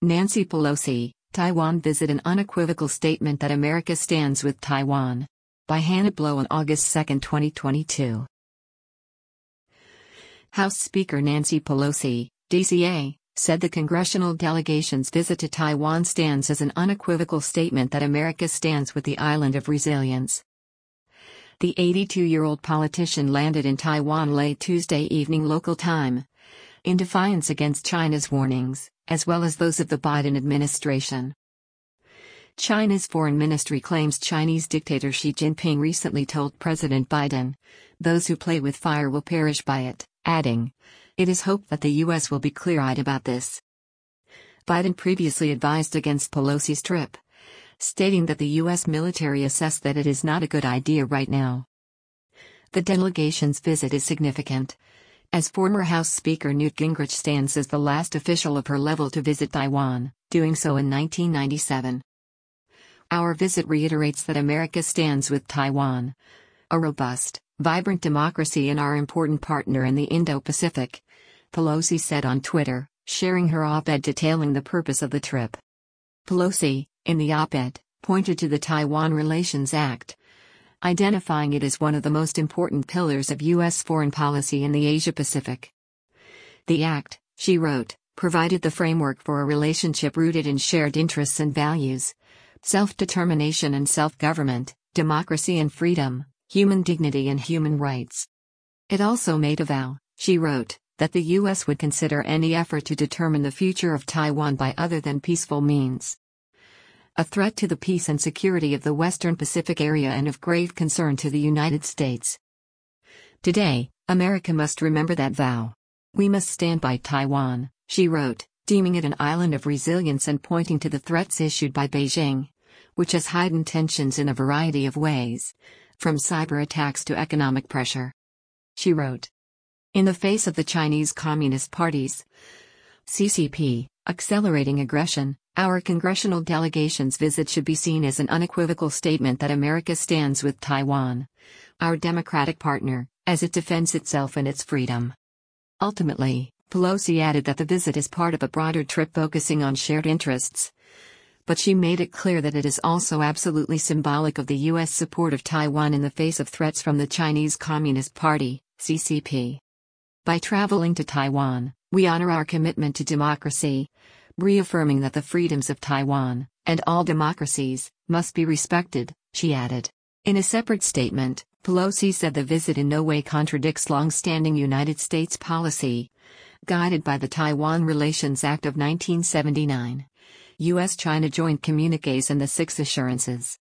Nancy Pelosi, Taiwan visit an unequivocal statement that America stands with Taiwan. By Hannah Blow on August 2, 2022. House Speaker Nancy Pelosi, DCA, said the congressional delegation's visit to Taiwan stands as an unequivocal statement that America stands with the island of resilience. The 82-year-old politician landed in Taiwan late Tuesday evening local time, in defiance against China's warnings, as well as those of the Biden administration. China's foreign ministry claims Chinese dictator Xi Jinping recently told President Biden, "Those who play with fire will perish by it," adding, "It is hoped that the U.S. will be clear-eyed about this." Biden previously advised against Pelosi's trip, stating that the U.S. military assessed that it is not a good idea right now. The delegation's visit is significant, as former House Speaker Newt Gingrich stands as the last official of her level to visit Taiwan, doing so in 1997. "Our visit reiterates that America stands with Taiwan, a robust, vibrant democracy and our important partner in the Indo-Pacific," Pelosi said on Twitter, sharing her op-ed detailing the purpose of the trip. Pelosi, in the op-ed, pointed to the Taiwan Relations Act, identifying it as one of the most important pillars of U.S. foreign policy in the Asia-Pacific. The act, she wrote, provided the framework for a relationship rooted in shared interests and values: self-determination and self-government, democracy and freedom, human dignity and human rights. It also made a vow, she wrote, that the U.S. would consider any effort to determine the future of Taiwan by other than peaceful means a threat to the peace and security of the Western Pacific area and of grave concern to the United States. "Today, America must remember that vow. We must stand by Taiwan," she wrote, deeming it an island of resilience and pointing to the threats issued by Beijing, which has heightened tensions in a variety of ways, from cyber attacks to economic pressure. She wrote, "In the face of the Chinese Communist Party's CCP accelerating aggression, our congressional delegation's visit should be seen as an unequivocal statement that America stands with Taiwan, our democratic partner, as it defends itself and its freedom." Ultimately, Pelosi added that the visit is part of a broader trip focusing on shared interests, but she made it clear that it is also absolutely symbolic of the U.S. support of Taiwan in the face of threats from the Chinese Communist Party, CCP. "By traveling to Taiwan, we honor our commitment to democracy, reaffirming that the freedoms of Taiwan, and all democracies, must be respected," she added. In a separate statement, Pelosi said the visit in no way contradicts long-standing United States policy, guided by the Taiwan Relations Act of 1979, U.S.-China Joint Communiques and the Six Assurances.